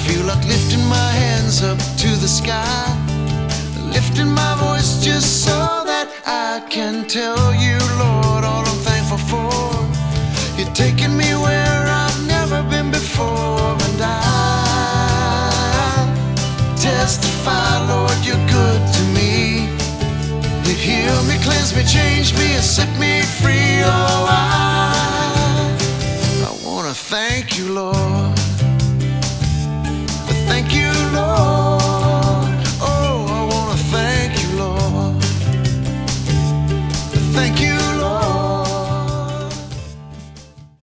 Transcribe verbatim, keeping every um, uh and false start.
feel like lifting my hands up to the sky, lifting my voice just so that I can tell you, Lord, all I'm thankful for. You're taking me where I've never been before, and I testify, Lord, you're good to me. You heal me, cleanse me, change me, and set me free. Oh, I